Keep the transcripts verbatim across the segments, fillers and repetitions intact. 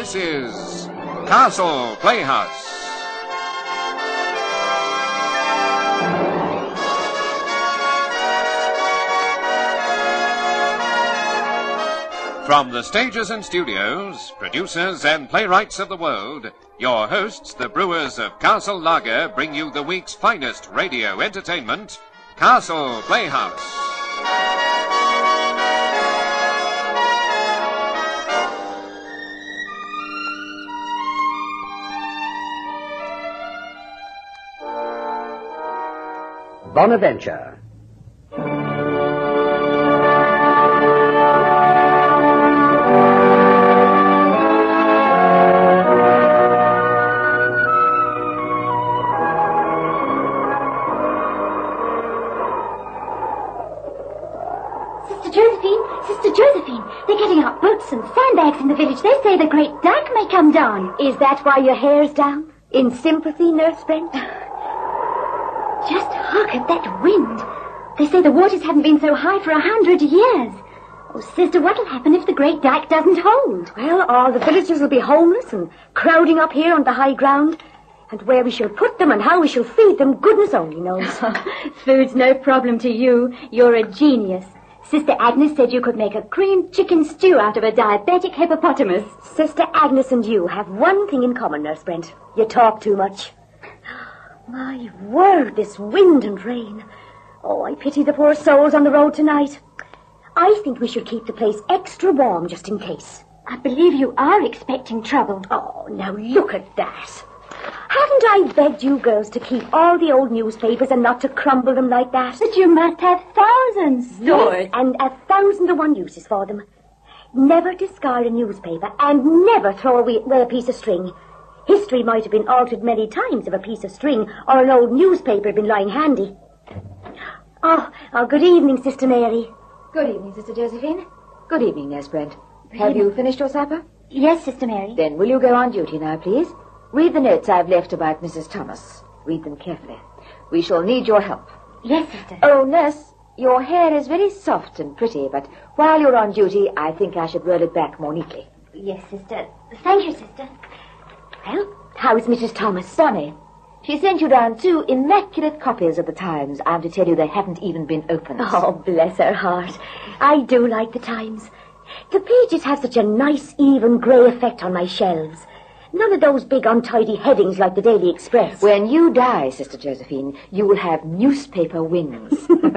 This is Castle Playhouse. From the stages and studios, producers and playwrights of the world, your hosts, the brewers of Castle Lager, bring you the week's finest radio entertainment, Castle Playhouse. Bonaventure. They're getting out boats and sandbags in the village. They say the great dyke may come down. Is that why your hair's down? In sympathy, Nurse Brent? Just hark at that wind. They say the waters haven't been so high for a hundred years. Oh, sister, what'll happen if the great dyke doesn't hold? Well, all the villagers will be homeless and crowding up here on the high ground. And where we shall put them and how we shall feed them, goodness only knows. Food's no problem to you. You're a genius. Sister Agnes said you could make a cream chicken stew out of a diabetic hippopotamus. Sister Agnes and you have one thing in common, Nurse Brent. You talk too much. My word, this wind and rain. Oh, I pity the poor souls on the road tonight. I think we should keep the place extra warm just in case. I believe you are expecting trouble. Oh, now look at that. Haven't I begged you girls to keep all the old newspapers and not to crumble them like that? But you must have thousands stored. Yes, and a thousand to one uses for them. Never discard a newspaper and never throw away a piece of string. History might have been altered many times if a piece of string or an old newspaper had been lying handy. Oh, oh good evening, Sister Mary. Good evening, Sister Josephine. Good evening, Nurse Brent. Have you finished your supper? Yes, Sister Mary. Then will you go on duty now, please? Read the notes I've left about Missus Thomas. Read them carefully. We shall need your help. Yes, sister. Oh, nurse, your hair is very soft and pretty, but while you're on duty, I think I should roll it back more neatly. Yes, sister. Thank you, sister. Well, how's Missus Thomas? Bonnie. She sent you down two immaculate copies of the Times. I'm to tell you they haven't even been opened. Oh, bless her heart. I do like the Times. The pages have such a nice, even grey effect on my shelves. None of those big untidy headings like the Daily Express. When you die, Sister Josephine, you will have newspaper wings.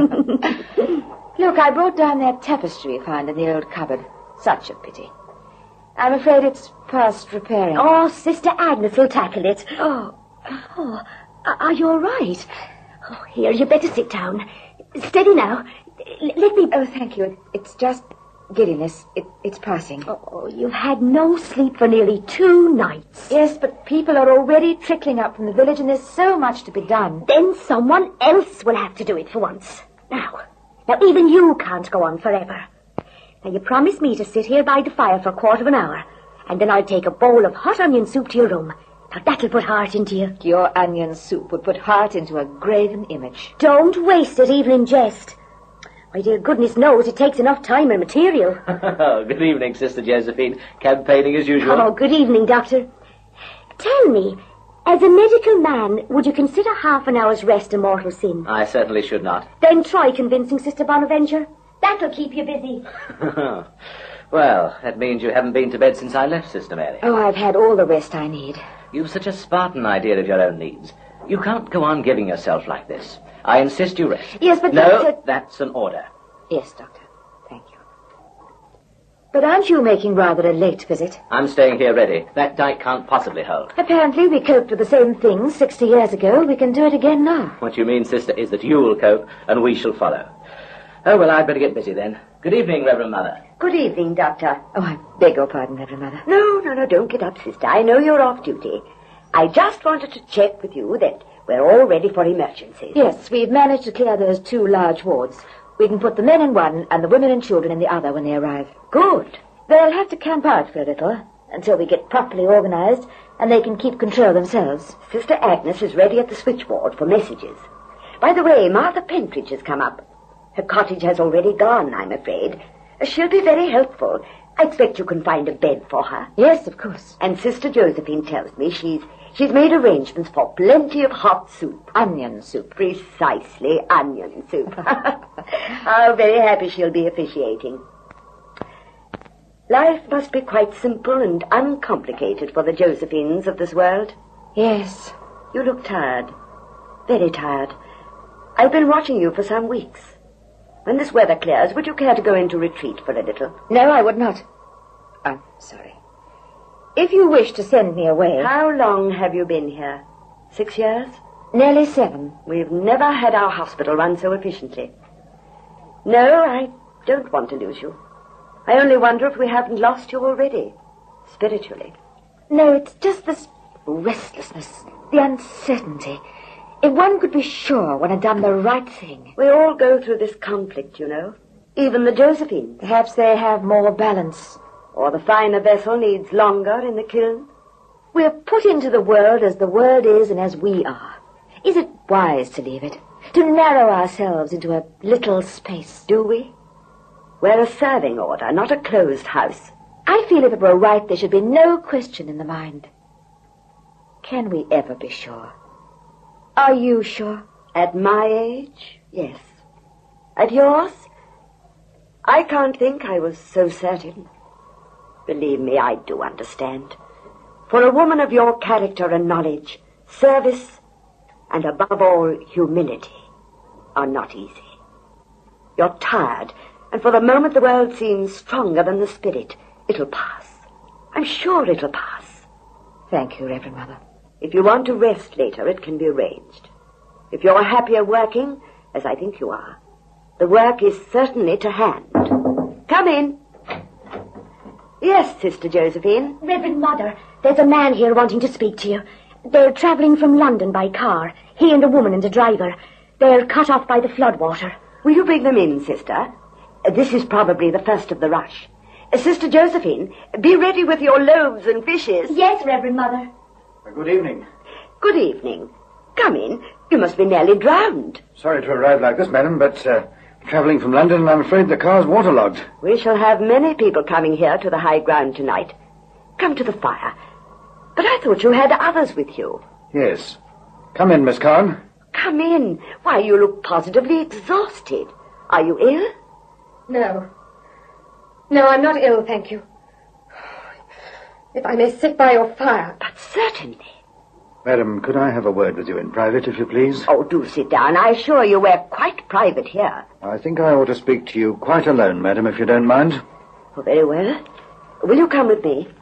Look, I brought down that tapestry you found in the old cupboard. Such a pity. I'm afraid it's past repairing. Oh, Sister Agnes will tackle it. Oh, oh, are you all right? Oh, here, you better sit down. Steady now. L- let me... Oh, thank you. It's just... giddiness. It, it's passing. Oh, you've had no sleep for nearly two nights. Yes, but people are already trickling up from the village and there's so much to be done. Then someone else will have to do it for once. Now, now even you can't go on forever. Now, you promised me to sit here by the fire for a quarter of an hour, and then I'll take a bowl of hot onion soup to your room. Now, that'll put heart into you. Your onion soup would put heart into a graven image. Don't waste it even in jest. My dear goodness knows it takes enough time and material. Good evening, Sister Josephine. Campaigning as usual. Oh, good evening, Doctor. Tell me, as a medical man, would you consider half an hour's rest a mortal sin? I certainly should not. Then try convincing Sister Bonaventure. That'll keep you busy. Well, that means you haven't been to bed since I left, Sister Mary. Oh, I've had all the rest I need. You've such a Spartan idea of your own needs. You can't go on giving yourself like this. I insist you rest. Yes, but... No, Doctor... that's an order. Yes, Doctor. Thank you. But aren't you making rather a late visit? I'm staying here ready. That dyke can't possibly hold. Apparently we coped with the same things sixty years ago. We can do it again now. What you mean, Sister, is that you'll cope and we shall follow. Oh, well, I'd better get busy then. Good evening, Reverend Mother. Good evening, Doctor. Oh, I beg your pardon, Reverend Mother. No, no, no, don't get up, sister. I know you're off duty. I just wanted to check with you that we're all ready for emergencies. Yes, we've managed to clear those two large wards. We can put the men in one and the women and children in the other when they arrive. Good. They'll have to camp out for a little until we get properly organized and they can keep control themselves. Sister Agnes is ready at the switchboard for messages. By the way, Martha Pentridge has come up. Her cottage has already gone, I'm afraid. She'll be very helpful. I expect you can find a bed for her. Yes, of course. And Sister Josephine tells me she's she's made arrangements for plenty of hot soup. Onion soup. Precisely, onion soup. How very happy she'll be officiating. Life must be quite simple and uncomplicated for the Josephines of this world. Yes. You look tired. Very tired. I've been watching you for some weeks. When this weather clears, would you care to go into retreat for a little? No, I would not. I'm sorry. If you wish to send me away... How long have you been here? Six years? Nearly seven. We've never had our hospital run so efficiently. No, I don't want to lose you. I only wonder if we haven't lost you already, spiritually. No, it's just this restlessness, the uncertainty. If one could be sure one had done the right thing. We all go through this conflict, you know. Even the Josephines. Perhaps they have more balance. Or the finer vessel needs longer in the kiln. We're put into the world as the world is and as we are. Is it wise to leave it? To narrow ourselves into a little space? Do we? We're a serving order, not a closed house. I feel if it were right, there should be no question in the mind. Can we ever be sure? Are you sure? At my age, yes. At yours? I can't think I was so certain. Believe me, I do understand. For a woman of your character and knowledge, service, and above all, humility, are not easy. You're tired, and for the moment the world seems stronger than the spirit. It'll pass. I'm sure it'll pass. Thank you, Reverend Mother. If you want to rest later, it can be arranged. If you're happier working, as I think you are, the work is certainly to hand. Come in. Yes, Sister Josephine. Reverend Mother, there's a man here wanting to speak to you. They're travelling from London by car. He and a woman and a driver. They're cut off by the floodwater. Will you bring them in, Sister? This is probably the first of the rush. Sister Josephine, be ready with your loaves and fishes. Yes, Reverend Mother. Good evening. Good evening. Come in. You must be nearly drowned. Sorry to arrive like this, madam, but uh, travelling from London, I'm afraid the car's waterlogged. We shall have many people coming here to the high ground tonight. Come to the fire. But I thought you had others with you. Yes. Come in, Miss Carn. Come in. Why, you look positively exhausted. Are you ill? No. No, I'm not ill, thank you. If I may sit by your fire. But certainly. Madam, could I have a word with you in private, if you please? Oh, do sit down. I assure you we're quite private here. I think I ought to speak to you quite alone, madam, if you don't mind. Oh, very well. Will you come with me?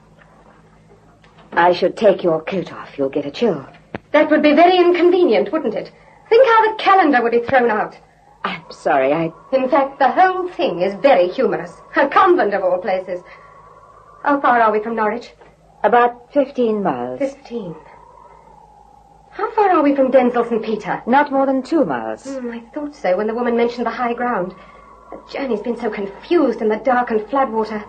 I should take your coat off. You'll get a chill. That would be very inconvenient, wouldn't it? Think how the calendar would be thrown out. I'm sorry, I... In fact, the whole thing is very humorous. A convent of all places. How far are we from Norwich? About fifteen miles. Fifteen. How far are we from Denzil Saint Peter? Not more than two miles. Mm, I thought so when the woman mentioned the high ground. The journey's been so confused in the dark and floodwater.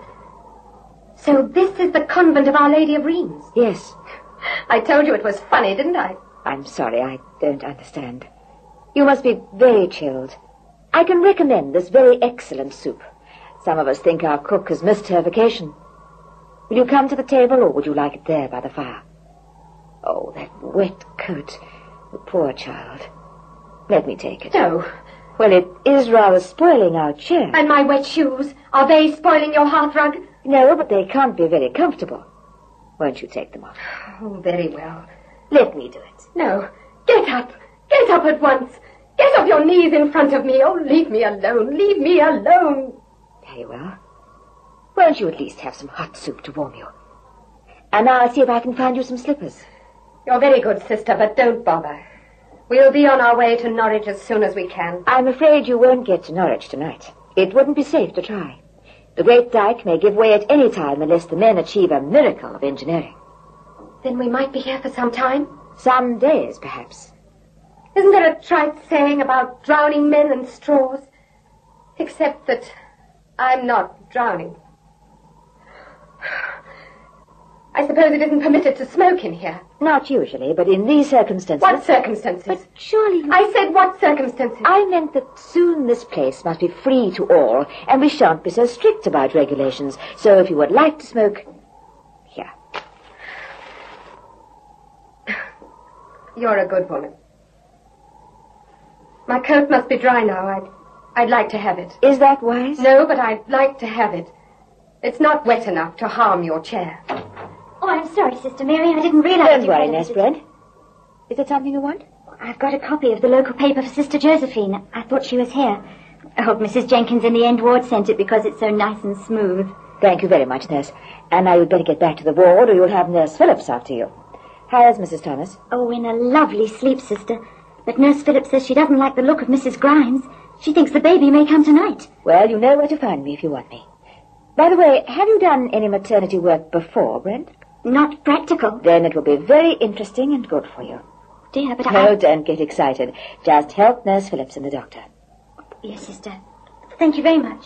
So this is the convent of Our Lady of Rheims? Yes. I told you it was funny, didn't I? I'm sorry, I don't understand. You must be very chilled. I can recommend this very excellent soup. Some of us think our cook has missed her vacation. Will you come to the table, or would you like it there by the fire? Oh, that wet coat. The poor child. Let me take it. No. Well, it is rather spoiling our chair. And my wet shoes. Are they spoiling your hearthrug? No, but they can't be very comfortable. Won't you take them off? Oh, very well. Let me do it. No. Get up. Get up at once. Get off your knees in front of me. Oh, leave me alone. Leave me alone. Very well. Won't you at least have some hot soup to warm you? And now I'll see if I can find you some slippers. You're very good, sister, but don't bother. We'll be on our way to Norwich as soon as we can. I'm afraid you won't get to Norwich tonight. It wouldn't be safe to try. The Great Dyke may give way at any time unless the men achieve a miracle of engineering. Then we might be here for some time? Some days, perhaps. Isn't there a trite saying about drowning men and straws? Except that I'm not drowning. I suppose it isn't permitted to smoke in here. Not usually, but in these circumstances... What circumstances? But surely... You... I said what circumstances? I meant that soon this place must be free to all, and we shan't be so strict about regulations. So if you would like to smoke... Here. You're a good woman. My coat must be dry now. I'd, I'd like to have it. Is that wise? No, but I'd like to have it. It's not wet enough to harm your chair. Oh, I'm sorry, Sister Mary. I didn't realize... Don't you worry, had Nurse it. Brent. Is there something you want? I've got a copy of the local paper for Sister Josephine. I thought she was here. I hope Missus Jenkins in the end ward sent it because it's so nice and smooth. Thank you very much, Nurse. And now you'd better get back to the ward or you'll have Nurse Phillips after you. How is Missus Thomas? Oh, in a lovely sleep, Sister. But Nurse Phillips says she doesn't like the look of Missus Grimes. She thinks the baby may come tonight. Well, you know where to find me if you want me. By the way, have you done any maternity work before, Brent? Not practical. Then it will be very interesting and good for you. Dear, but no, I... don't get excited. Just help Nurse Phillips and the doctor. Yes, Sister. Thank you very much.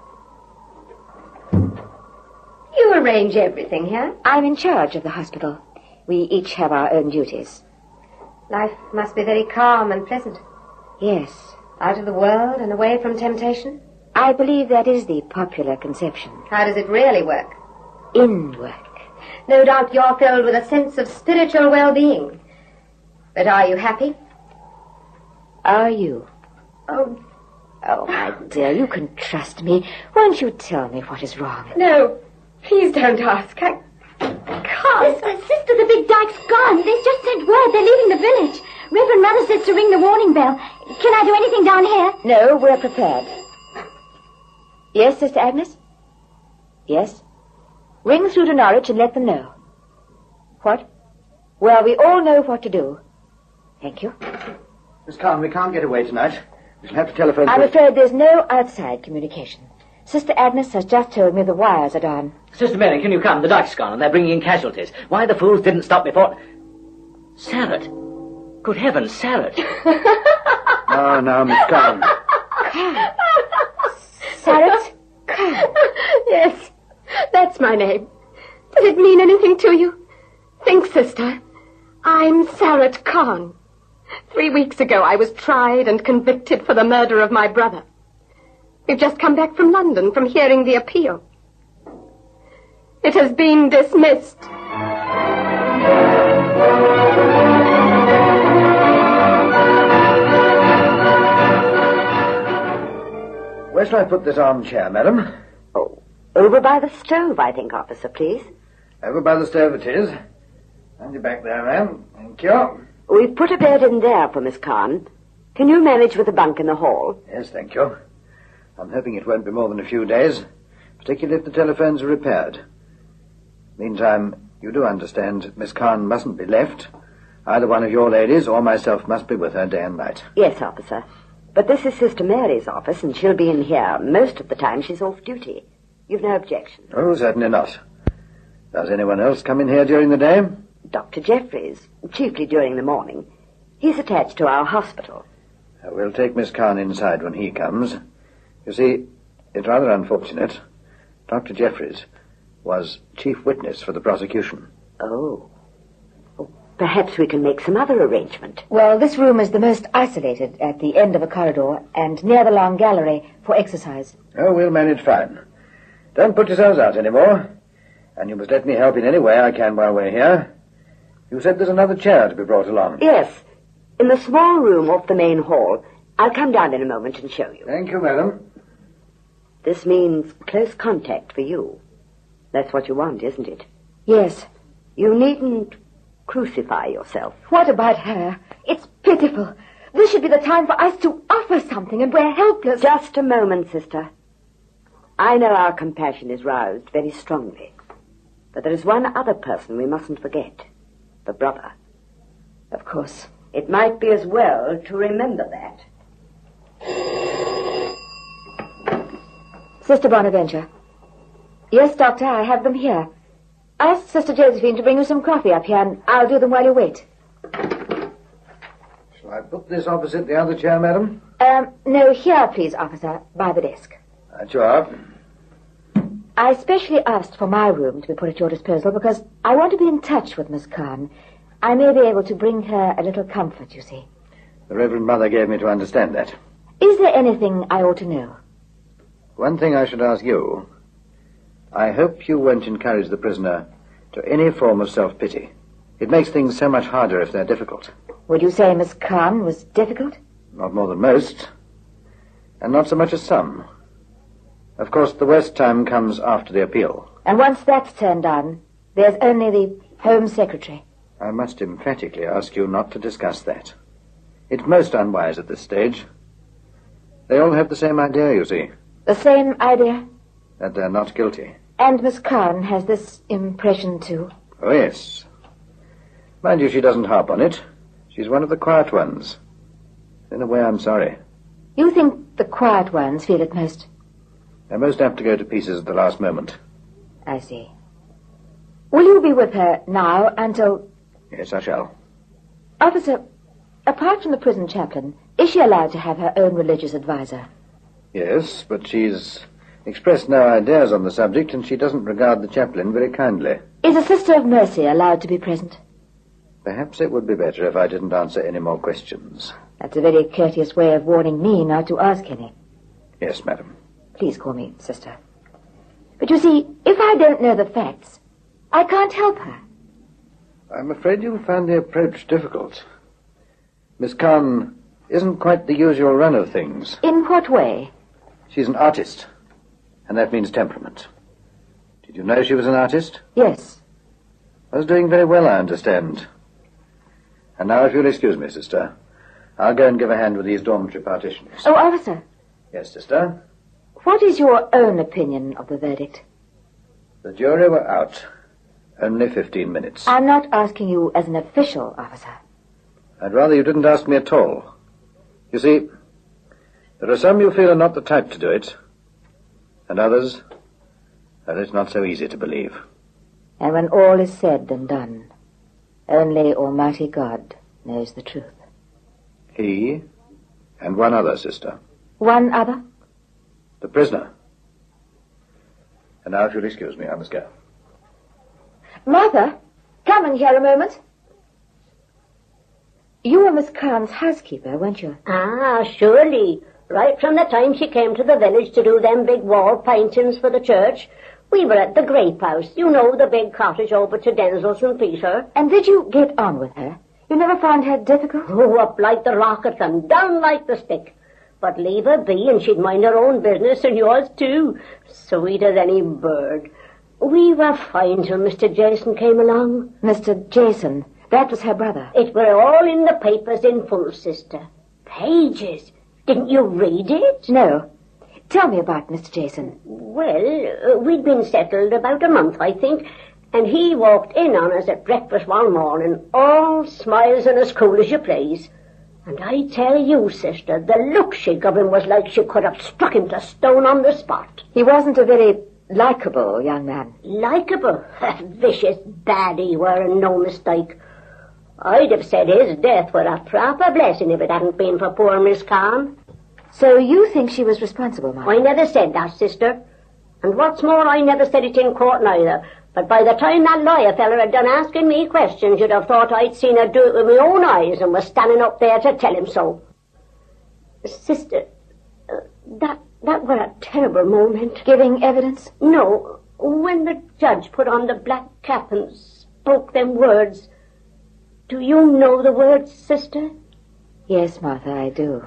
You arrange everything here? I'm in charge of the hospital. We each have our own duties. Life must be very calm and pleasant. Yes. Out of the world and away from temptation? I believe that is the popular conception. How does it really work? In work. No doubt you're filled with a sense of spiritual well-being. But are you happy? Are you? Oh, oh, my dear, you can trust me. Won't you tell me what is wrong? No, please don't ask. I can't. Sister, Sister, the big dyke's gone. They've just sent word. They're leaving the village. Reverend Mother says to ring the warning bell. Can I do anything down here? No, we're prepared. Yes, Sister Agnes? Yes? Ring through to Norwich and let them know. What? Well, we all know what to do. Thank you. Miss Carn, we can't get away tonight. We shall have to telephone... I'm afraid there's no outside communication. Sister Agnes has just told me the wires are down. Sister Mary, can you come? The dike's gone and they're bringing in casualties. Why the fools didn't stop before... Sarah. Good heavens, Sarah. Oh, no, Miss Carn. Sarah? Yes, that's my name. Does it mean anything to you? Think, sister. I'm Sarah Khan. Three weeks ago I was tried and convicted for the murder of my brother. We've just come back from London from hearing the appeal. It has been dismissed. Where shall I put this armchair, madam? Oh, over by the stove, I think, officer, please. Over by the stove it is. Hand you back there, ma'am. Thank you. We've put a bed in there for Miss Khan. Can you manage with a bunk in the hall? Yes, thank you. I'm hoping it won't be more than a few days, particularly if the telephones are repaired. Meantime, you do understand Miss Khan mustn't be left. Either one of your ladies or myself must be with her day and night. Yes, officer. But this is Sister Mary's office, and she'll be in here most of the time she's off duty. You've no objection? Oh, certainly not. Does anyone else come in here during the day? Doctor Jeffries, chiefly during the morning. He's attached to our hospital. Uh, we'll take Miss Khan inside when he comes. You see, it's rather unfortunate. Doctor Jeffries was chief witness for the prosecution. Oh. Well, perhaps we can make some other arrangement. Well, this room is the most isolated at the end of a corridor and near the long gallery for exercise. Oh, we'll manage fine. Don't put yourselves out any more. And you must let me help in any way I can while we're here. You said there's another chair to be brought along. Yes. In the small room off the main hall. I'll come down in a moment and show you. Thank you, madam. This means close contact for you. That's what you want, isn't it? Yes. You needn't crucify yourself. What about her? It's pitiful. This should be the time for us to offer something, and we're helpless. Just a moment, sister. I know our compassion is roused very strongly. But there is one other person we mustn't forget. The brother. Of course. It might be as well to remember that. Sister Bonaventure. Yes, Doctor, I have them here. Ask Sister Josephine to bring you some coffee up here, and I'll do them while you wait. Shall I put this opposite the other chair, madam? Um, no, here, please, officer, by the desk. Right you are. I specially asked for my room to be put at your disposal because I want to be in touch with Miss Khan. I may be able to bring her a little comfort, you see. The Reverend Mother gave me to understand that. Is there anything I ought to know? One thing I should ask you. I hope you won't encourage the prisoner to any form of self-pity. It makes things so much harder if they're difficult. Would you say Miss Khan was difficult? Not more than most, and not so much as some. Of course, the worst time comes after the appeal. And once that's turned on, there's only the Home Secretary. I must emphatically ask you not to discuss that. It's most unwise at this stage. They all have the same idea, you see. The same idea? That they're not guilty. And Miss Khan has this impression, too? Oh, yes. Mind you, she doesn't harp on it. She's one of the quiet ones. In a way, I'm sorry. You think the quiet ones feel it most? They're most apt to go to pieces at the last moment. I see. Will you be with her now until... Yes, I shall. Officer, apart from the prison chaplain, is she allowed to have her own religious advisor? Yes, but she's expressed no ideas on the subject, and she doesn't regard the chaplain very kindly. Is a Sister of Mercy allowed to be present? Perhaps it would be better if I didn't answer any more questions. That's a very courteous way of warning me not to ask any. Yes, madam. Please call me Sister. But you see, if I don't know the facts, I can't help her. I'm afraid you'll find the approach difficult. Miss Khan isn't quite the usual run of things. In what way? She's an artist, and that means temperament. Did you know she was an artist? Yes. I was doing very well, I understand. And now, if you'll excuse me, sister, I'll go and give a hand with these dormitory partitions. Oh, officer. Yes, sister? What is your own opinion of the verdict? The jury were out. Only fifteen minutes. I'm not asking you as an official, officer. I'd rather you didn't ask me at all. You see, there are some you feel are not the type to do it, and others that it's not so easy to believe. And when all is said and done, only Almighty God knows the truth. He and one other, sister. One other? The prisoner. And now, if you'll excuse me, I must go. Mother, come in here a moment. You were Miss Khan's housekeeper, weren't you? Ah, surely. Right from the time she came to the village to do them big wall paintings for the church, we were at the Grape House. You know, the big cottage over to Denzel's and Peter. And did you get on with her? You never found her difficult? Oh, up like the rocket and down like the stick. But leave her be and she'd mind her own business and yours too. Sweet as any bird. We were fine till Mister Jason came along. Mister Jason? That was her brother. It were all in the papers in full, sister. Pages. Didn't you read it? No. Tell me about Mister Jason. Well, uh, we'd been settled about a month, I think, and he walked in on us at breakfast one morning, all smiles and as cool as you please. And I tell you, sister, the look she gave him was like she could have struck him to stone on the spot. He wasn't a very likeable young man. Likeable? Vicious bad he were, and no mistake. I'd have said his death were a proper blessing if it hadn't been for poor Miss Khan. So you think she was responsible, Mother? I never said that, sister. And what's more, I never said it in court neither. But by the time that lawyer feller had done asking me questions, you'd have thought I'd seen her do it with my own eyes and was standing up there to tell him so. Sister, uh, that that were a terrible moment. Giving evidence? No, when the judge put on the black cap and spoke them words. Do you know the words, sister? Yes, Martha, I do.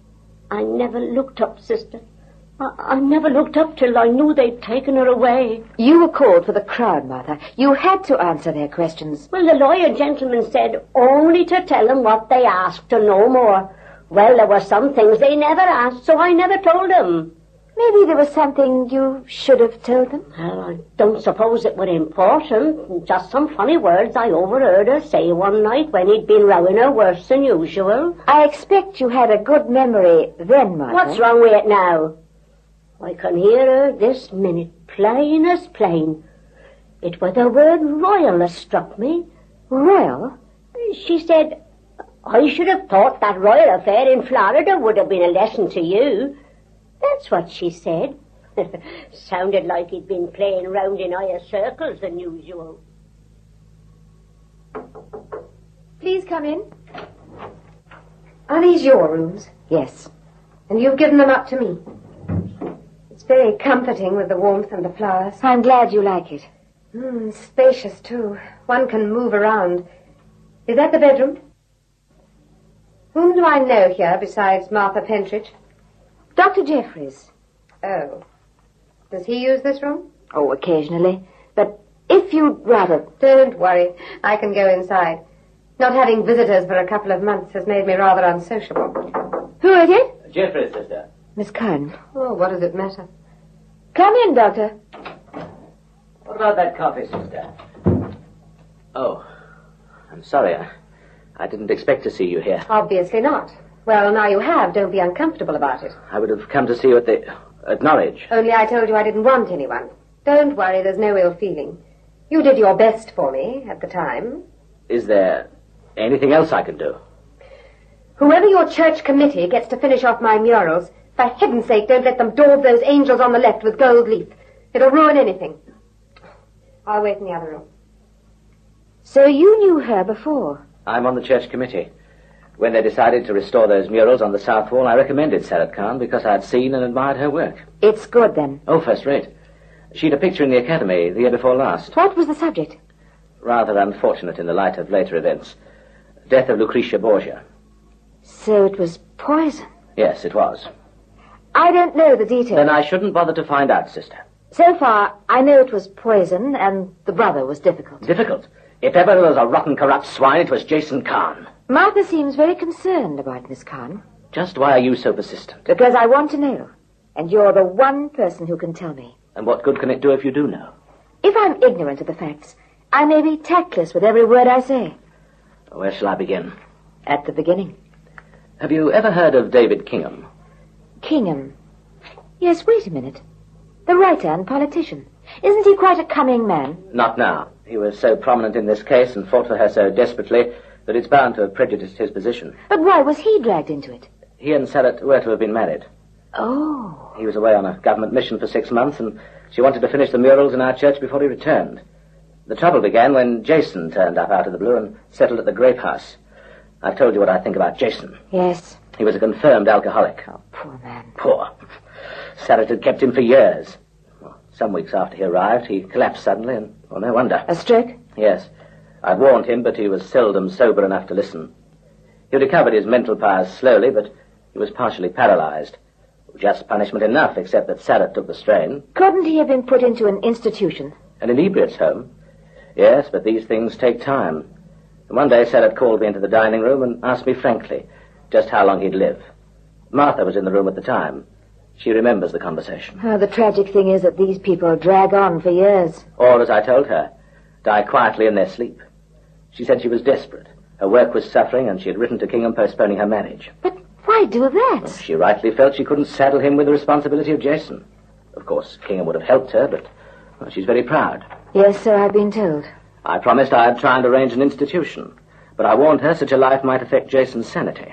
I never looked up, sister. I, I never looked up till I knew they'd taken her away. You were called for the crowd, Martha. You had to answer their questions. Well, the lawyer gentleman said only to tell them what they asked and no more. Well, there were some things they never asked, so I never told them. Maybe there was something you should have told them? Well, I don't suppose it were important. Just some funny words I overheard her say one night when he'd been rowing her worse than usual. I expect you had a good memory then, Martha. What's wrong with it now? I can hear her this minute, plain as plain. It was the word royal that struck me. Royal? She said, I should have thought that royal affair in Florida would have been a lesson to you. That's what she said. Sounded like he'd been playing round in higher circles than usual. Please come in. Are these your rooms? Yes. And you've given them up to me. It's very comforting with the warmth and the flowers. I'm glad you like it. Mm, spacious, too. One can move around. Is that the bedroom? Whom do I know here besides Martha Pentridge? Doctor Jeffries. Oh. Does he use this room? Oh, occasionally. But if you'd rather... Don't worry. I can go inside. Not having visitors for a couple of months has made me rather unsociable. Who is it? Jeffries, sister. Miss Kern. Oh, what does it matter? Come in, Doctor. What about that coffee, sister? Oh, I'm sorry. I, I didn't expect to see you here. Obviously not. Well, now you have. Don't be uncomfortable about it. I would have come to see you at the... at Norwich. Only I told you I didn't want anyone. Don't worry, there's no ill feeling. You did your best for me at the time. Is there anything else I can do? Whoever your church committee gets to finish off my murals, for heaven's sake, don't let them daub those angels on the left with gold leaf. It'll ruin anything. I'll wait in the other room. So you knew her before? I'm on the church committee. When they decided to restore those murals on the south wall, I recommended Sarat Khan because I'd seen and admired her work. It's good, then. Oh, first rate. She'd a picture in the academy the year before last. What was the subject? Rather unfortunate in the light of later events. Death of Lucretia Borgia. So it was poison? Yes, it was. I don't know the details. Then I shouldn't bother to find out, sister. So far, I know it was poison, and the brother was difficult. Difficult? If ever there was a rotten, corrupt swine, it was Jason Khan. Martha seems very concerned about Miss Khan. Just why are you so persistent? Because I want to know. And you're the one person who can tell me. And what good can it do if you do know? If I'm ignorant of the facts, I may be tactless with every word I say. Where shall I begin? At the beginning. Have you ever heard of David Kingham? Kingham? Yes, wait a minute. The writer and politician. Isn't he quite a cunning man? Not now. He was so prominent in this case and fought for her so desperately that it's bound to have prejudiced his position. But why was he dragged into it? He and Sarat were to have been married. Oh. He was away on a government mission for six months, and she wanted to finish the murals in our church before he returned. The trouble began when Jason turned up out of the blue and settled at the Grape House. I've told you what I think about Jason. Yes. He was a confirmed alcoholic. Oh, poor man. Poor. Sarat had kept him for years. Well, some weeks after he arrived, he collapsed suddenly, and, well, no wonder. A stroke? Yes. I'd warned him, but he was seldom sober enough to listen. He recovered his mental powers slowly, but he was partially paralyzed. Just punishment enough, except that Sarat took the strain. Couldn't he have been put into an institution? An inebriate's home? Yes, but these things take time. And one day Sarat called me into the dining room and asked me frankly just how long he'd live. Martha was in the room at the time. She remembers the conversation. Oh, the tragic thing is that these people drag on for years. Or, as I told her, die quietly in their sleep. She said she was desperate. Her work was suffering, and she had written to Kingham postponing her marriage. But why do that? Well, she rightly felt she couldn't saddle him with the responsibility of Jason. Of course, Kingham would have helped her, but well, she's very proud. Yes, so I've been told. I promised I'd try and arrange an institution, but I warned her such a life might affect Jason's sanity.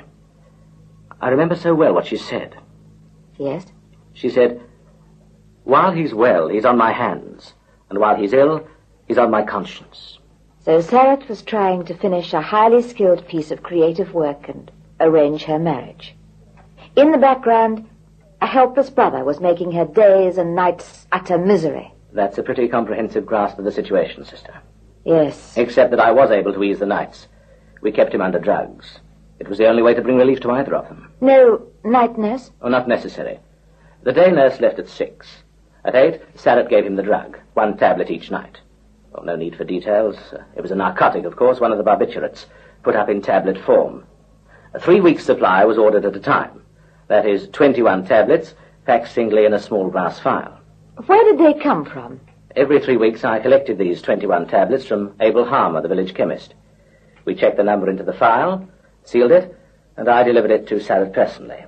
I remember so well what she said. Yes? She said, while he's well, he's on my hands, and while he's ill, he's on my conscience. So Sarat was trying to finish a highly skilled piece of creative work and arrange her marriage. In the background, a helpless brother was making her days and nights utter misery. That's a pretty comprehensive grasp of the situation, sister. Yes. Except that I was able to ease the nights. We kept him under drugs. It was the only way to bring relief to either of them. No night nurse? Oh, not necessary. The day nurse left at six. At eight, Sarat gave him the drug, one tablet each night. Oh, no need for details. Uh, it was a narcotic, of course, one of the barbiturates, put up in tablet form. A three-week supply was ordered at a time. That is, twenty-one tablets, packed singly in a small glass vial. Where did they come from? Every three weeks I collected these twenty-one tablets from Abel Harmer, the village chemist. We checked the number into the file, sealed it, and I delivered it to Sarat personally.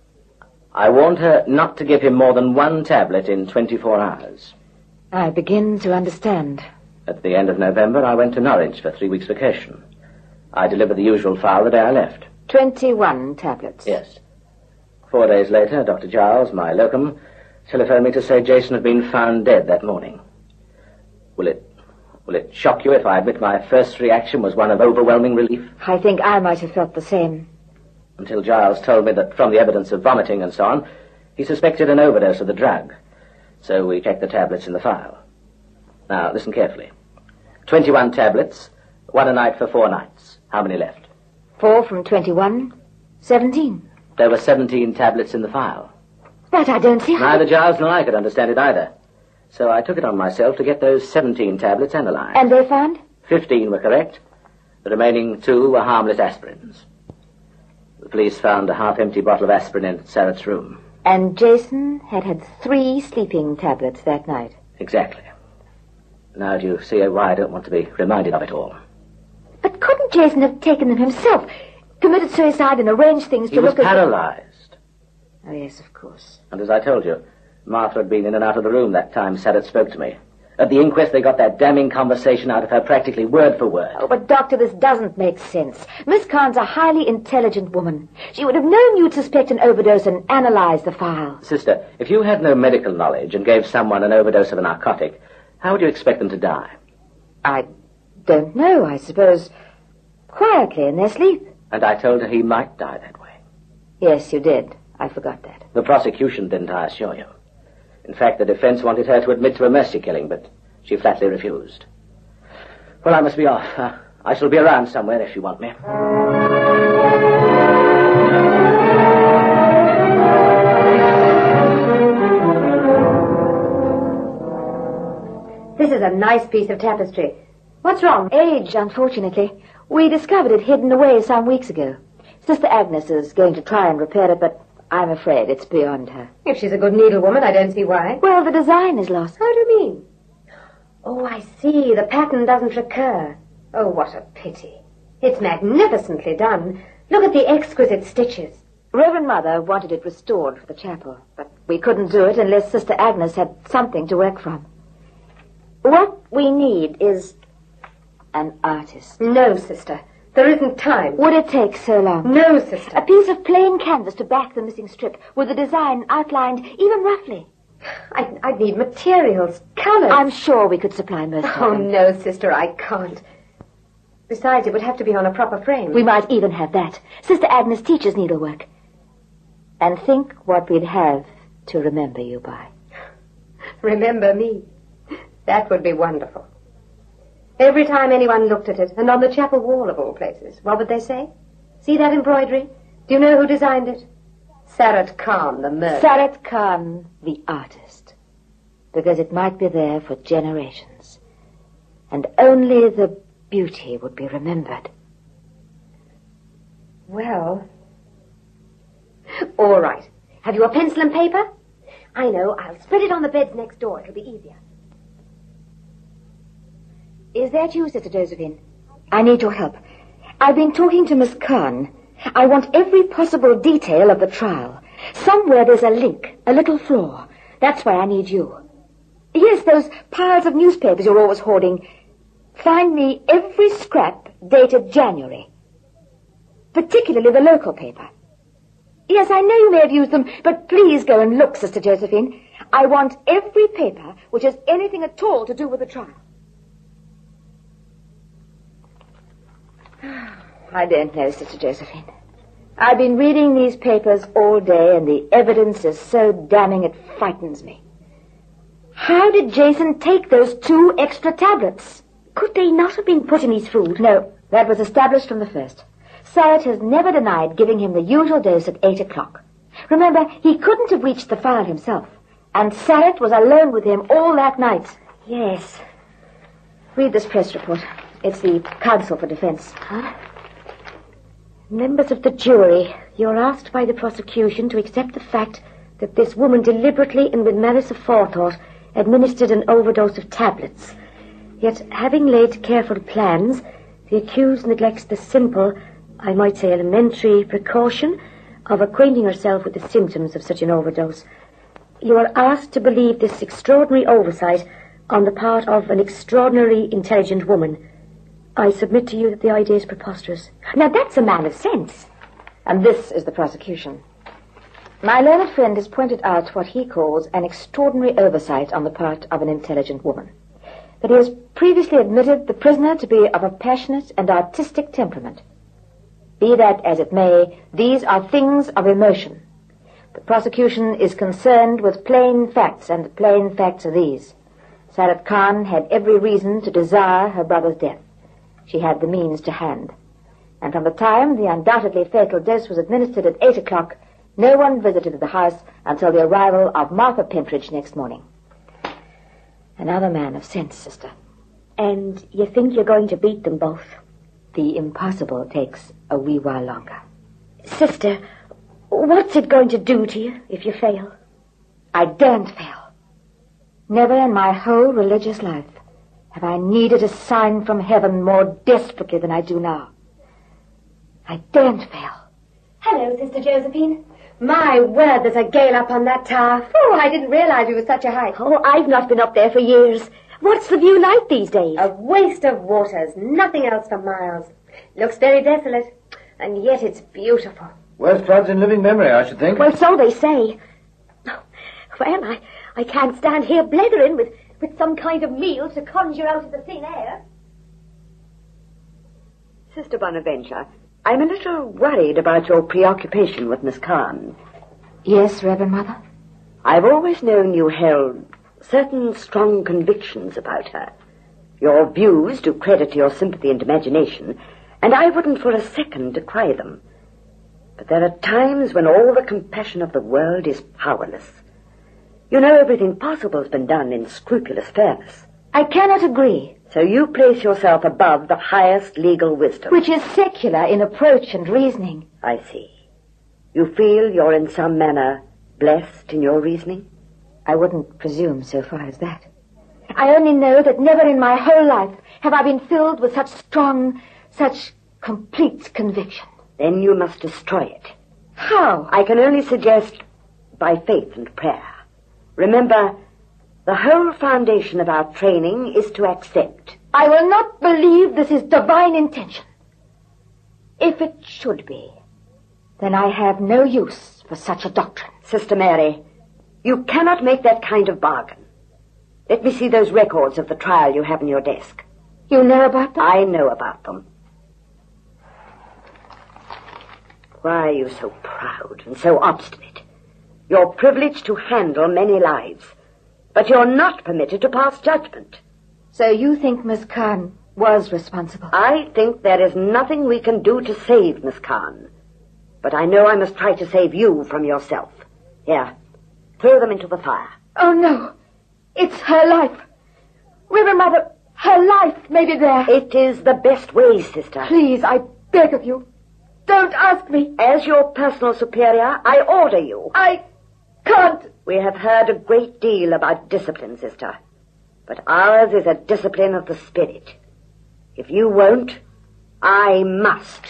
I warned her not to give him more than one tablet in twenty-four hours. I begin to understand. At the end of November, I went to Norwich for three weeks' vacation. I delivered the usual file the day I left. Twenty-one tablets? Yes. Four days later, Doctor Giles, my locum, telephoned me to say Jason had been found dead that morning. Will it... will it shock you if I admit my first reaction was one of overwhelming relief? I think I might have felt the same. Until Giles told me that from the evidence of vomiting and so on, he suspected an overdose of the drug. So we checked the tablets in the file. Now, listen carefully. twenty-one tablets, one a night for four nights. How many left? Four from twenty-one, seventeen. There were seventeen tablets in the file. But I don't see how... Neither Giles nor I could understand it either. So I took it on myself to get those seventeen tablets analyzed. And they found? Fifteen were correct. The remaining two were harmless aspirins. The police found a half-empty bottle of aspirin in Sarah's room. And Jason had had three sleeping tablets that night. Exactly. Now do you see why I don't want to be reminded of it all? But couldn't Jason have taken them himself? Committed suicide and arranged things to he look was as... paralyzed. Oh, yes, of course. And as I told you, Martha had been in and out of the room that time Sarah spoke to me. At the inquest, they got that damning conversation out of her practically word for word. Oh, but, Doctor, this doesn't make sense. Miss Khan's a highly intelligent woman. She would have known you'd suspect an overdose and analyzed the file. Sister, if you had no medical knowledge and gave someone an overdose of a narcotic, how would you expect them to die? I don't know, I suppose. Quietly in their sleep. And I told her he might die that way. Yes, you did. I forgot that. The prosecution didn't, I assure you. In fact, the defense wanted her to admit to a mercy killing, but she flatly refused. Well, I must be off. Uh, I shall be around somewhere if you want me. This is a nice piece of tapestry. What's wrong? Age, unfortunately. We discovered it hidden away some weeks ago. Sister Agnes is going to try and repair it, but I'm afraid it's beyond her. If she's a good needlewoman, I don't see why. Well, the design is lost. How do you mean? Oh, I see. The pattern doesn't recur. Oh, what a pity. It's magnificently done. Look at the exquisite stitches. Reverend Mother wanted it restored for the chapel, but we couldn't do it unless Sister Agnes had something to work from. What we need is an artist. No, sister. There isn't time. Would it take so long? No, sister. A piece of plain canvas to back the missing strip, with the design outlined, even roughly. I'd, I'd need materials, colors. I'm sure we could supply most of Oh, them. no, sister, I can't. Besides, it would have to be on a proper frame. We might even have that. Sister Agnes teaches needlework. And think what we'd have to remember you by. Remember me. That would be wonderful. Every time anyone looked at it, and on the chapel wall of all places, what would they say? See that embroidery? Do you know who designed it? Sarat Khan, the murderer. Sarat Khan, the artist. Because it might be there for generations. And only the beauty would be remembered. Well... All right. Have you a pencil and paper? I know. I'll spread it on the beds next door. It'll be easier. Is that you, Sister Josephine? I need your help. I've been talking to Miss Khan. I want every possible detail of the trial. Somewhere there's a link, a little flaw. That's why I need you. Yes, those piles of newspapers you're always hoarding. Find me every scrap dated January. Particularly the local paper. Yes, I know you may have used them, but please go and look, Sister Josephine. I want every paper which has anything at all to do with the trial. I don't know, Sister Josephine. I've been reading these papers all day, and the evidence is so damning it frightens me. How did Jason take those two extra tablets? Could they not have been put in his food? No, that was established from the first. Sarat has never denied giving him the usual dose at eight o'clock. Remember, he couldn't have reached the file himself, and Sarat was alone with him all that night. Yes. Read this press report. It's the counsel for defense. Huh? Members of the jury, you're asked by the prosecution to accept the fact that this woman deliberately and with malice aforethought administered an overdose of tablets. Yet, having laid careful plans, the accused neglects the simple, I might say elementary, precaution of acquainting herself with the symptoms of such an overdose. You are asked to believe this extraordinary oversight on the part of an extraordinarily intelligent woman. I submit to you that the idea is preposterous. Now, that's a man of sense. And this is the prosecution. My learned friend has pointed out what he calls an extraordinary oversight on the part of an intelligent woman. That he has previously admitted the prisoner to be of a passionate and artistic temperament. Be that as it may, these are things of emotion. The prosecution is concerned with plain facts, and the plain facts are these. Sarat Khan had every reason to desire her brother's death. She had the means to hand. And from the time the undoubtedly fatal dose was administered at eight o'clock, no one visited the house until the arrival of Martha Pentridge next morning. Another man of sense, sister. And you think you're going to beat them both? The impossible takes a wee while longer. Sister, what's it going to do to you if you fail? I daren't fail. Never in my whole religious life have I needed a sign from heaven more desperately than I do now. I daren't fail. Hello, Sister Josephine. My word, there's a gale up on that tower. Oh, I didn't realize we were such a height. Oh, I've not been up there for years. What's the view like these days? A waste of waters, nothing else for miles. Looks very desolate, and yet it's beautiful. Worst floods in living memory, I should think. Well, so they say. Well, I, I can't stand here blethering with, with some kind of meal to conjure out of the thin air. Sister Bonaventure, I'm a little worried about your preoccupation with Miss Khan. Yes, Reverend Mother? I've always known you held certain strong convictions about her. Your views do credit to your sympathy and imagination, and I wouldn't for a second decry them. But there are times when all the compassion of the world is powerless. You know everything possible has been done in scrupulous fairness. I cannot agree. So you place yourself above the highest legal wisdom. Which is secular in approach and reasoning. I see. You feel you're in some manner blessed in your reasoning? I wouldn't presume so far as that. I only know that never in my whole life have I been filled with such strong, such complete conviction. Then you must destroy it. How? I can only suggest by faith and prayer. Remember, the whole foundation of our training is to accept. I will not believe this is divine intention. If it should be, then I have no use for such a doctrine. Sister Mary, you cannot make that kind of bargain. Let me see those records of the trial you have in your desk. You know about them? I know about them. Why are you so proud and so obstinate? You're privileged to handle many lives, but you're not permitted to pass judgment. So you think Miss Khan was responsible? I think there is nothing we can do to save Miss Khan. But I know I must try to save you from yourself. Here, throw them into the fire. Oh, no. It's her life. Reverend Mother, her life may be there. It is the best way, sister. Please, I beg of you. Don't ask me. As your personal superior, I order you. I can't. We have heard a great deal about discipline, sister. But ours is a discipline of the spirit. If you won't, I must.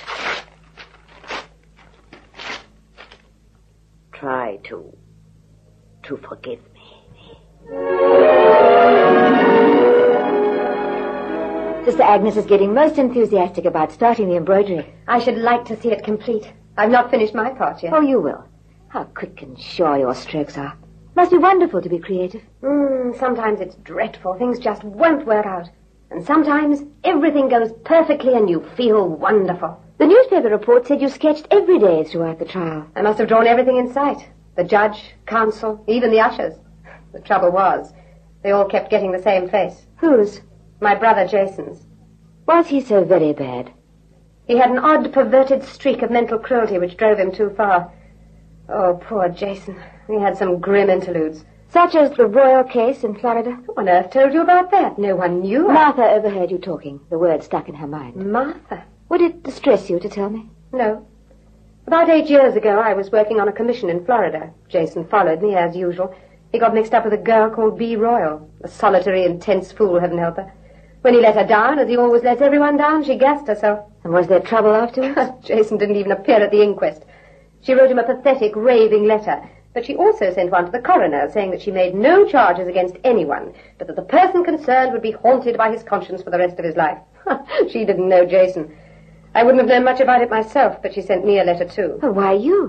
Try to, to forgive me. Sister Agnes is getting most enthusiastic about starting the embroidery. I should like to see it complete. I've not finished my part yet. Oh, you will. How quick and sure your strokes are. Must be wonderful to be creative. Mm, sometimes it's dreadful. Things just won't work out. And sometimes everything goes perfectly and you feel wonderful. The newspaper report said you sketched every day throughout the trial. I must have drawn everything in sight. The judge, counsel, even the ushers. The trouble was, they all kept getting the same face. Whose? My brother Jason's. Was he so very bad? He had an odd, perverted streak of mental cruelty which drove him too far. Oh, poor Jason. He had some grim interludes. Such as the royal case in Florida? Who on earth told you about that? No one knew. Martha overheard you talking. The word stuck in her mind. Martha? Would it distress you to tell me? No. About eight years ago, I was working on a commission in Florida. Jason followed me, as usual. He got mixed up with a girl called Bee Royal. A solitary, intense fool, heaven help her. When he let her down, as he always lets everyone down, she gassed herself. And was there trouble afterwards? Jason didn't even appear at the inquest. She wrote him a pathetic, raving letter, but she also sent one to the coroner saying that she made no charges against anyone, but that the person concerned would be haunted by his conscience for the rest of his life. She didn't know Jason. I wouldn't have known much about it myself, but she sent me a letter too. Well, why you?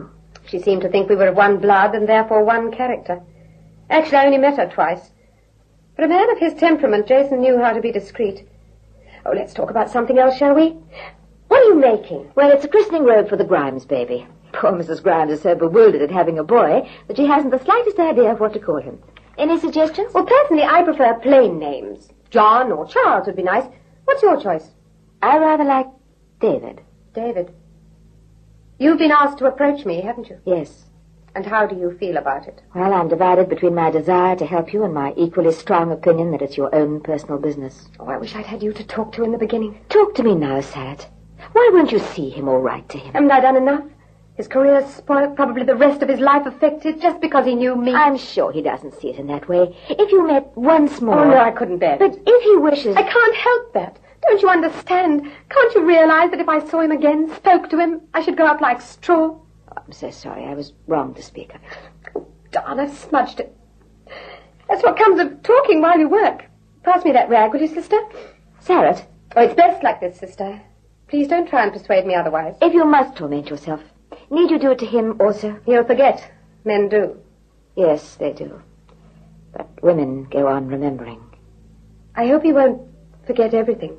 She seemed to think we were of one blood and therefore one character. Actually, I only met her twice. For a man of his temperament, Jason knew how to be discreet. Oh, let's talk about something else, shall we? What are you making? Well, it's a christening robe for the Grimes baby. Poor Missus Grimes is so bewildered at having a boy that she hasn't the slightest idea of what to call him. Any suggestions? Well, personally, I prefer plain names. John or Charles would be nice. What's your choice? I rather like David. David. You've been asked to approach me, haven't you? Yes. And how do you feel about it? Well, I'm divided between my desire to help you and my equally strong opinion that it's your own personal business. Oh, I wish I'd had you to talk to in the beginning. Talk to me now, Sarah. Why won't you see him all right to him? Haven't I done enough? His career's spoiled, probably the rest of his life affected, just because he knew me. I'm sure he doesn't see it in that way. If you met once more... Oh, no, I couldn't bear it. But if he wishes... I can't help that. Don't you understand? Can't you realize that if I saw him again, spoke to him, I should go up like straw? Oh, I'm so sorry. I was wrong to speak of it. Oh, darn, I've smudged it. That's what comes of talking while you work. Pass me that rag, will you, sister? Sarah? Oh, it's best like this, sister. Please don't try and persuade me otherwise. If you must torment yourself, need you do it to him also? He'll forget. Men do. Yes, they do. But women go on remembering. I hope he won't forget everything.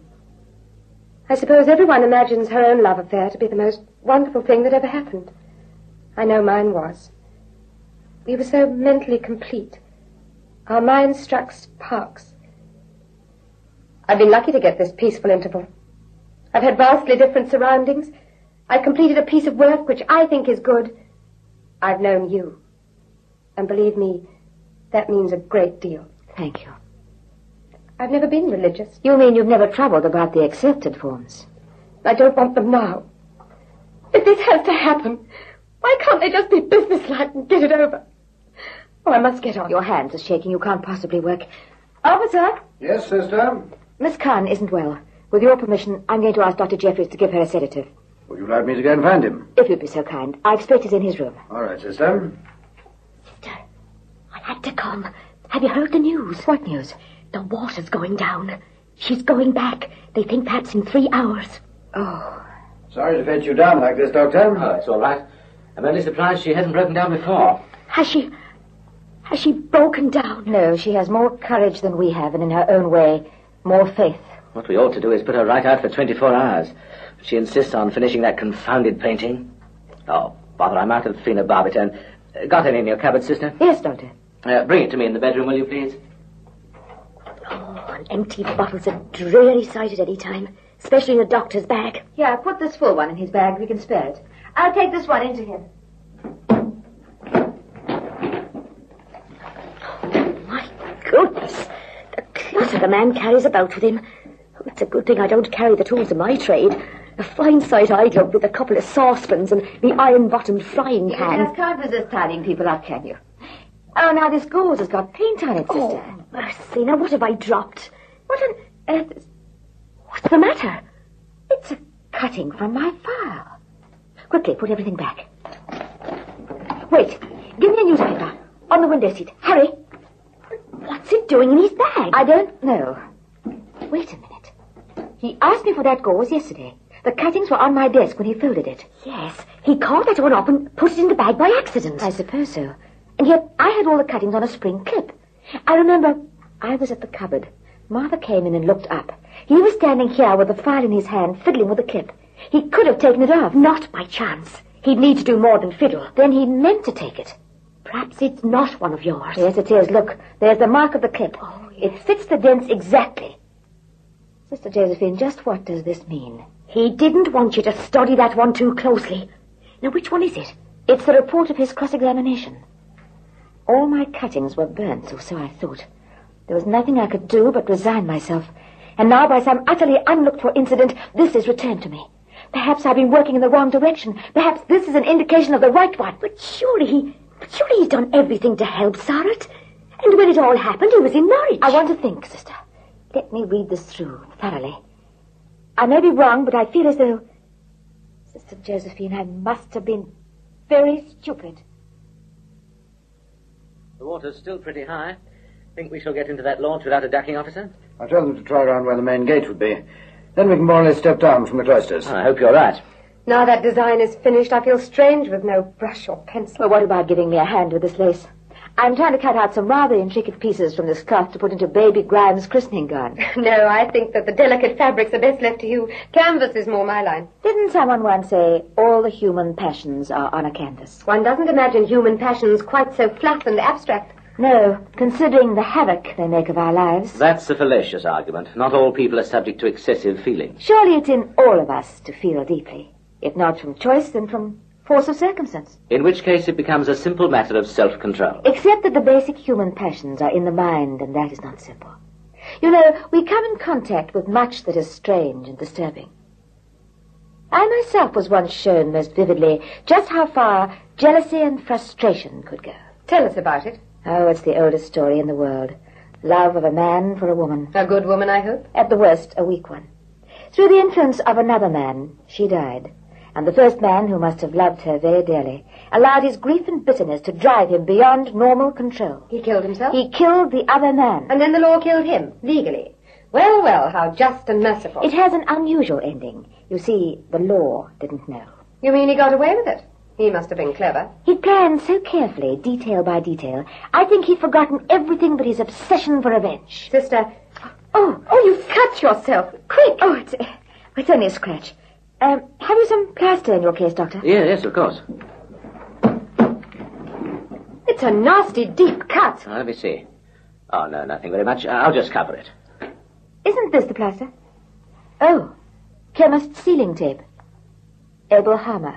I suppose everyone imagines her own love affair to be the most wonderful thing that ever happened. I know mine was. We were so mentally complete. Our minds struck sparks. I've been lucky to get this peaceful interval. I've had vastly different surroundings. I've completed a piece of work which I think is good. I've known you. And believe me, that means a great deal. Thank you. I've never been religious. You mean you've never troubled about the accepted forms? I don't want them now. If this has to happen, why can't they just be businesslike and get it over? Oh, I must get on. Your hands are shaking. You can't possibly work. Officer? Yes, sister? Miss Khan isn't well. With your permission, I'm going to ask Doctor Jeffries to give her a sedative. Would you like me to go and find him? If you'd be so kind. I expect he's in his room. All right, sister. Sister, I had to come. Have you heard the news? What news? The water's going down. She's going back. They think perhaps in three hours. Oh. Sorry to fetch you down like this, Doctor. Oh, it's all right. I'm only surprised she hasn't broken down before. Has she... Has she broken down? No, she has more courage than we have, and in her own way, more faith. What we ought to do is put her right out for twenty-four hours. She insists on finishing that confounded painting. Oh, bother, I'm out of phenobarbital. Uh, got any in your cupboard, sister? Yes, Doctor. Uh, bring it to me in the bedroom, will you, please? Oh, an empty bottle's a dreary sight at any time, especially in a doctor's bag. Yeah, put this full one in his bag. We can spare it. I'll take this one into him. My goodness. The clutter the man carries about with him. It's a good thing I don't carry the tools of my trade. A fine sight I'd look with a couple of saucepans and the iron-bottomed frying You pan. just can't resist tidying people up, can you? Oh, now this gauze has got paint on it, sister. Oh, mercy. Now, what have I dropped? What on earth is... What's the matter? It's a cutting from my file. Quickly, put everything back. Wait. Give me a newspaper. On the window seat. Hurry. What's it doing in his bag? I don't know. Wait a minute. He asked me for that gauze yesterday. The cuttings were on my desk when he folded it. Yes, he called that one up and put it in the bag by accident. I suppose so. And yet I had all the cuttings on a spring clip. I remember I was at the cupboard. Martha came in and looked up. He was standing here with the file in his hand, fiddling with the clip. He could have taken it off. Not by chance. He'd need to do more than fiddle. Then he meant to take it. Perhaps it's not one of yours. Yes, it is. Look, there's the mark of the clip. Oh, yes. It fits the dents exactly. Sister Josephine, just what does this mean? He didn't want you to study that one too closely. Now, which one is it? It's the report of his cross-examination. All my cuttings were burnt, or so I thought. There was nothing I could do but resign myself. And now, by some utterly unlooked-for incident, this is returned to me. Perhaps I've been working in the wrong direction. Perhaps this is an indication of the right one. But surely he... But surely he's done everything to help Sarah. And when it all happened, he was in Norwich. I want to think, sister. Let me read this through thoroughly. I may be wrong, but I feel as though... Sister Josephine, I must have been very stupid. The water's still pretty high. Think we shall get into that launch without a ducking, officer? I told them to try round where the main gate would be. Then we can more or less step down from the cloisters. Oh, I hope you're right. Now that design is finished, I feel strange with no brush or pencil. Well, what about giving me a hand with this lace? I'm trying to cut out some rather intricate pieces from this scarf to put into Baby Grimes' christening gown. No, I think that the delicate fabrics are best left to you. Canvas is more my line. Didn't someone once say, all the human passions are on a canvas? One doesn't imagine human passions quite so flat and abstract. No, considering the havoc they make of our lives. That's a fallacious argument. Not all people are subject to excessive feeling. Surely it's in all of us to feel deeply. If not from choice, then from force of circumstance. In which case it becomes a simple matter of self-control. Except that the basic human passions are in the mind, and that is not simple. You know, we come in contact with much that is strange and disturbing. I myself was once shown most vividly just how far jealousy and frustration could go. Tell us about it. Oh, it's the oldest story in the world. Love of a man for a woman. A good woman, I hope? At the worst, a weak one. Through the influence of another man, she died. And the first man, who must have loved her very dearly, allowed his grief and bitterness to drive him beyond normal control. He killed himself? He killed the other man. And then the law killed him, legally. Well, well, how just and merciful. It has an unusual ending. You see, the law didn't know. You mean he got away with it? He must have been clever. He'd planned so carefully, detail by detail. I think he'd forgotten everything but his obsession for revenge. Sister. Oh, oh, you've cut yourself. Quick. Oh, it's, it's only a scratch. Um, have you some plaster in your case, Doctor? Yeah, yes, of course. It's a nasty, deep cut. Oh, let me see. Oh, no, nothing very much. I'll just cover it. Isn't this the plaster? Oh, chemist's sealing tape. Abel Harmer.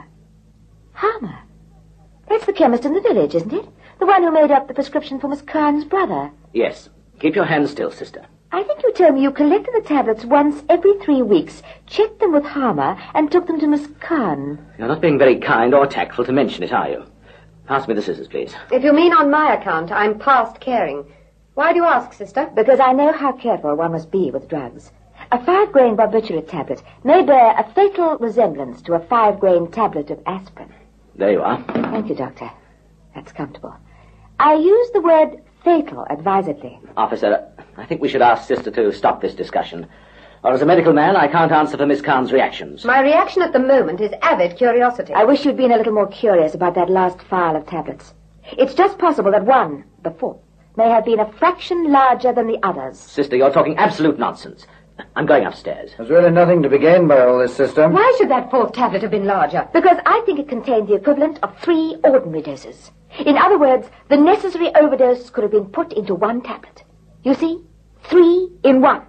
Harmer? That's the chemist in the village, isn't it? The one who made up the prescription for Miss Kern's brother. Yes. Keep your hands still, sister. I think you told me you collected the tablets once every three weeks, checked them with Harmer, and took them to Miss Kern. You're not being very kind or tactful to mention it, are you? Pass me the scissors, please. If you mean on my account, I'm past caring. Why do you ask, sister? Because I know how careful one must be with drugs. A five-grain barbiturate tablet may bear a fatal resemblance to a five-grain tablet of aspirin. There you are. Thank you, Doctor. That's comfortable. I use the word fatal advisedly. Officer, I think we should ask Sister to stop this discussion. Or as a medical man, I can't answer for Miss Khan's reactions. My reaction at the moment is avid curiosity. I wish you'd been a little more curious about that last file of tablets. It's just possible that one, the fourth, may have been a fraction larger than the others. Sister, you're talking absolute nonsense. I'm going upstairs. There's really nothing to be gained by all this, sister. Why should that fourth tablet have been larger? Because I think it contained the equivalent of three ordinary doses. In other words, the necessary overdose could have been put into one tablet. You see? Three in one.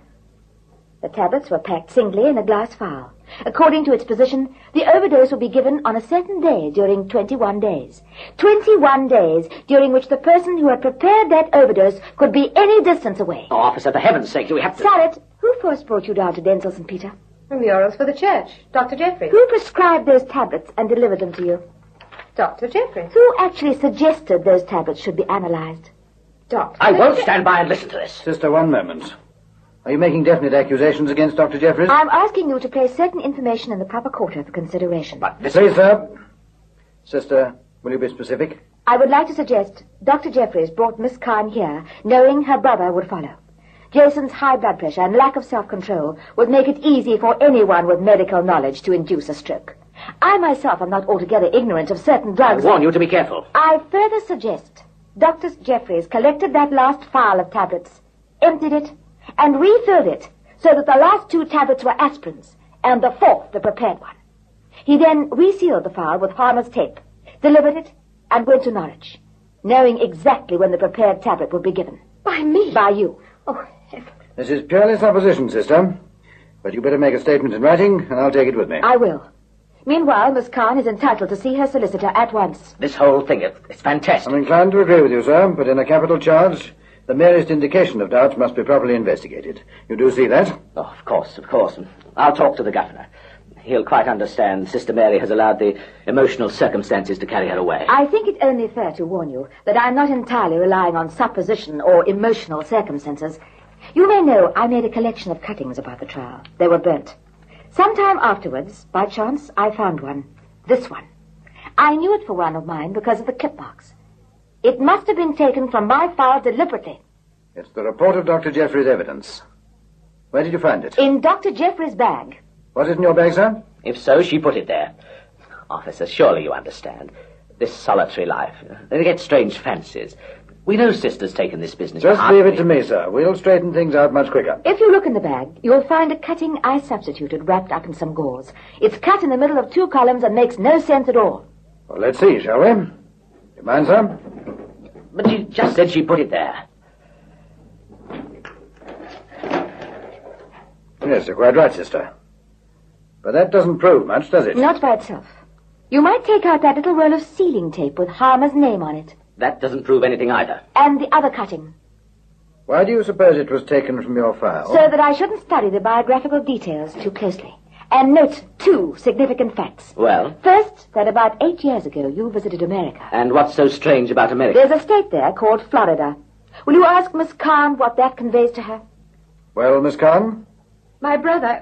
The tablets were packed singly in a glass vial. According to its position, the overdose would be given on a certain day during twenty-one days. twenty-one days during which the person who had prepared that overdose could be any distance away. Oh, officer, for heaven's sake, do we have to... Sarret, who first brought you down to Denzil Saint Peter? Murals for the church. Doctor Jeffries. Who prescribed those tablets and delivered them to you? Doctor Jeffries. Who actually suggested those tablets should be analyzed? Doctor I won't stand by and listen to this. Sister, one moment. Are you making definite accusations against Doctor Jeffries? I'm asking you to place certain information in the proper quarter for consideration. But this... Please, sir. Sister, will you be specific? I would like to suggest Doctor Jeffries brought Miss Khan here, knowing her brother would follow. Jason's high blood pressure and lack of self-control would make it easy for anyone with medical knowledge to induce a stroke. I myself am not altogether ignorant of certain drugs. I warn you to be careful. I further suggest Doctor Jeffries collected that last phial of tablets, emptied it, and refilled it so that the last two tablets were aspirins, and the fourth the prepared one. He then resealed the phial with Harmer's tape, delivered it, and went to Norwich, knowing exactly when the prepared tablet would be given. By me? By you. Oh, heaven. This is purely supposition, sister. But you better make a statement in writing, and I'll take it with me. I will. Meanwhile, Miss Khan is entitled to see her solicitor at once. This whole thing, it, it's fantastic. I'm inclined to agree with you, sir, but in a capital charge, the merest indication of doubt must be properly investigated. You do see that? Oh, of course, of course. I'll talk to the governor. He'll quite understand Sister Mary has allowed the emotional circumstances to carry her away. I think it only fair to warn you that I'm not entirely relying on supposition or emotional circumstances. You may know I made a collection of cuttings about the trial. They were burnt. Sometime afterwards, by chance, I found one. This one. I knew it for one of mine because of the clip marks. It must have been taken from my file deliberately. It's the report of Doctor Jeffries' evidence. Where did you find it? In Doctor Jeffries' bag. Was it in your bag, sir? If so, she put it there. Officer, surely you understand. This solitary life. They get strange fancies. We know Sister's taken this business. Just hardly. leave it to me, sir. We'll straighten things out much quicker. If you look in the bag, you'll find a cutting I substituted wrapped up in some gauze. It's cut in the middle of two columns and makes no sense at all. Well, let's see, shall we? You mind, sir? But you just said she put it there. Yes, you're quite right, sister. But that doesn't prove much, does it? Not by itself. You might take out that little roll of sealing tape with Harmer's name on it. That doesn't prove anything either. And the other cutting. Why do you suppose it was taken from your file? So that I shouldn't study the biographical details too closely. And note two significant facts. Well? First, that about eight years ago you visited America. And what's so strange about America? There's a state there called Florida. Will you ask Miss Kahn what that conveys to her? Well, Miss Kahn? My brother...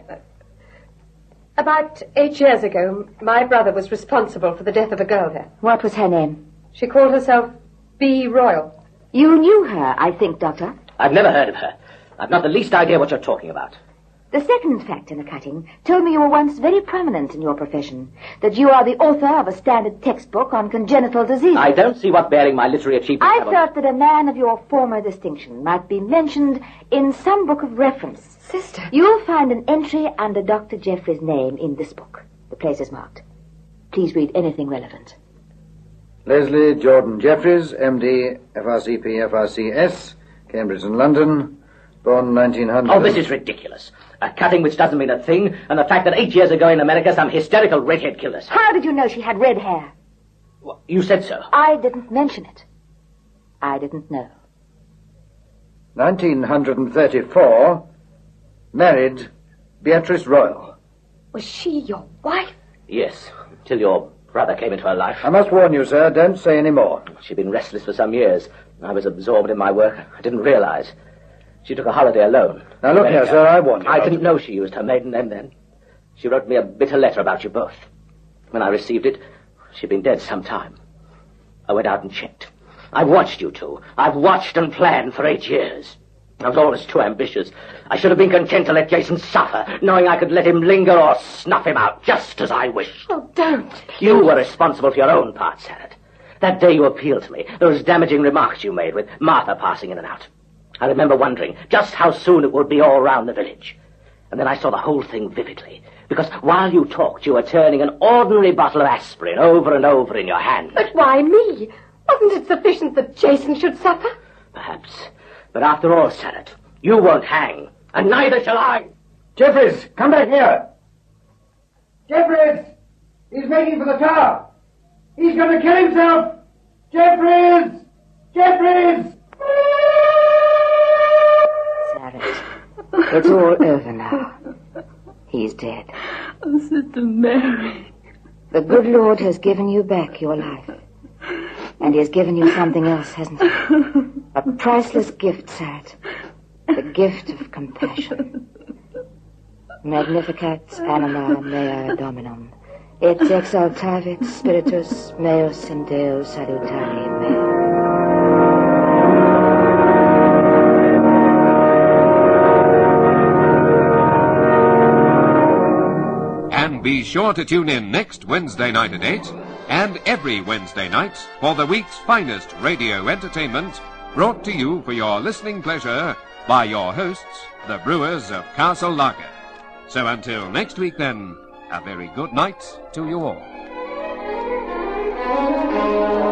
About eight years ago, my brother was responsible for the death of a girl there. What was her name? She called herself B. Royal. You knew her, I think, Doctor. I've never heard of her. I've not the least idea what you're talking about. The second fact in the cutting told me you were once very prominent in your profession, that you are the author of a standard textbook on congenital diseases. I don't see what bearing my literary achievements I have on... thought that a man of your former distinction might be mentioned in some book of reference. Sister. You'll find an entry under Doctor Jeffrey's name in this book. The place is marked. Please read anything relevant. Leslie Jordan Jeffries, M D, F R C P, F R C S, Cambridge and London, born nineteen hundred... Oh, this is ridiculous. A cutting which doesn't mean a thing, and the fact that eight years ago in America some hysterical redhead killed us. How did you know she had red hair? Well, you said so. I didn't mention it. I didn't know. nineteen thirty-four, married Beatrice Royal. Was she your wife? Yes, till your brother came into her life. I must warn you, sir, don't say any more. She'd been restless for some years. I was absorbed in my work. I didn't realize. She took a holiday alone. Now look here, sir, I warned you. I didn't know she used her maiden name then. She wrote me a bitter letter about you both. When I received it, she'd been dead some time. I went out and checked. I've watched you two. I've watched and planned for eight years. I was always too ambitious. I should have been content to let Jason suffer, knowing I could let him linger or snuff him out just as I wished. Oh, don't. You were responsible for your own part, Sarah. That day you appealed to me, those damaging remarks you made with Martha passing in and out. I remember wondering just how soon it would be all round the village. And then I saw the whole thing vividly, because while you talked, you were turning an ordinary bottle of aspirin over and over in your hand. But why me? Wasn't it sufficient that Jason should suffer? Perhaps. But after all, Sarah, you won't hang, and neither shall I. Jeffries, come back here. Jeffries! He's making for the tower. He's going to kill himself. Jeffries! Jeffries! Sarah, it's all over now. He's dead. Oh, Sister Mary. The good Lord has given you back your life. And he has given you something else, hasn't he? A priceless gift, Sarah. The gift of compassion. Magnificat anima mea dominum. Et exaltavit spiritus meus in Deo salutari meo. And be sure to tune in next Wednesday night at eight, and every Wednesday night for the week's finest radio entertainment, brought to you for your listening pleasure by your hosts, the Brewers of Castle Lager. So until next week then, a very good night to you all.